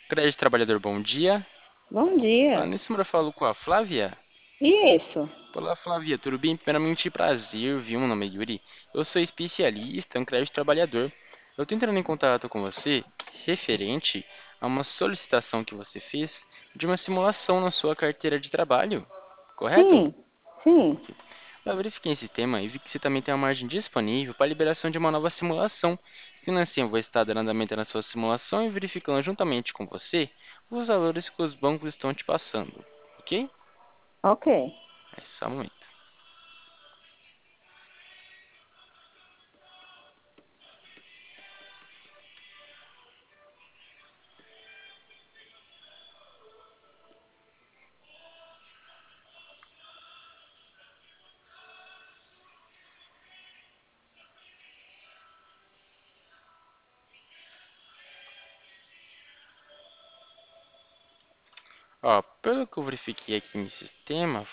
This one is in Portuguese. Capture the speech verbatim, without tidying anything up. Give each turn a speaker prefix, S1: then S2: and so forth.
S1: Crédito Trabalhador, bom dia.
S2: Bom
S1: Ah,
S2: dia.
S1: nesse número eu falo com a Flávia.
S2: E isso?
S1: Olá, Flávia, tudo bem? Primeiramente, prazer, viu? Meu nome é Yuri. Eu sou especialista em crédito trabalhador. Eu estou entrando em contato com você referente a uma solicitação que você fez de uma simulação na sua carteira de trabalho, correto?
S2: Sim, sim.
S1: Ok. Eu verifiquei esse tema e vi que você também tem uma margem disponível para a liberação de uma nova simulação. Sendo assim, eu vou estar dando andamento na sua simulação e verificando juntamente com você os valores que os bancos estão te passando, ok?
S2: Ok.
S1: É só um momento. Ó, pelo que eu verifiquei aqui no sistema,